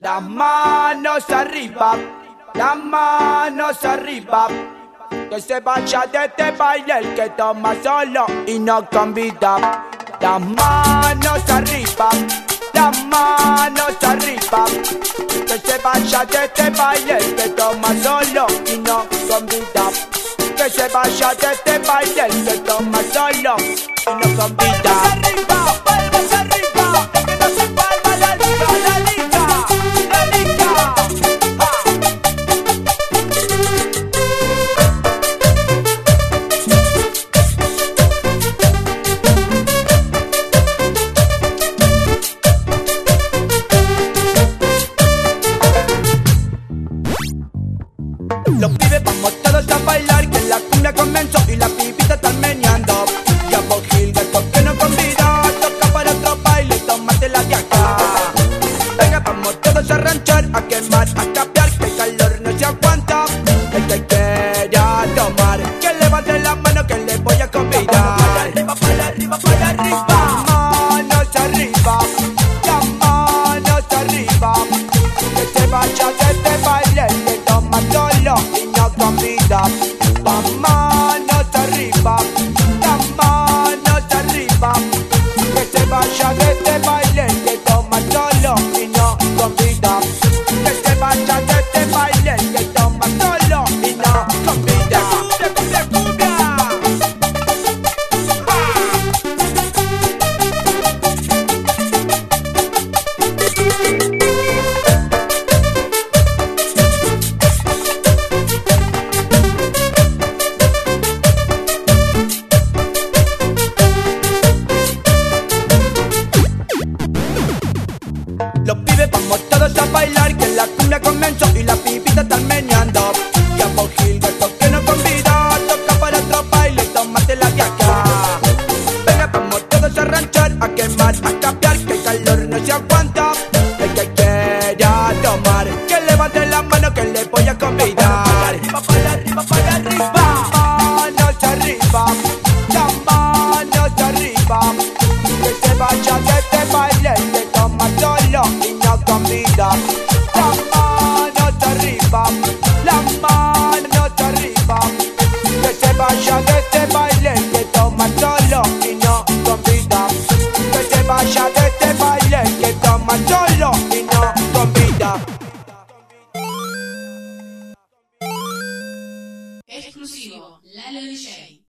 Las manos arriba, las manos arriba. Que se vaya de este baile el que toma solo y no convida. Las manos arriba, las manos arriba. Que se vaya de este baile el que toma solo y no convida. Que se vaya de este baile el que toma solo y no convida. Palmas arriba, palmas arriba. Que no se palma la liga, la liga, la liga. Los pibes vamos todos a bailar, que la cumbia comenzó y las pibitas están meneando. Y a Bob Gilberto que nos convida, toca para otro baile, tómatela de acá. Venga, vamos todos a ranchar, a quemar, a capear, que el calor no se aguanta. El que quiera tomar, que levante la mano que le voy a convidar. Para arriba, para arriba, para arriba. Manos arriba, las manos arriba. Que se vaya de este baile, que toma solo y no convida. Las manos arriba, las manos arriba. Que se vaya de este baile, que toma solo y no convida. Que se vaya de este baile, que toma solo y no convida. ¡Cumbia, cumbia, Los pibes vamos todos a bailar, que la cumbia comenzó y las pibitas están meneando. Y a Bob Gilberto que nos convida, toca para otro baile, tómatela de acá. Venga, vamos todos a ranchar, a quemar, a capear, que el calor no se aguanta. El que quiera tomar, que levante la mano que le voy a convidar. Para arriba, para arriba, para arriba. Manos arriba, las manos arriba. Que se vaya de este baile.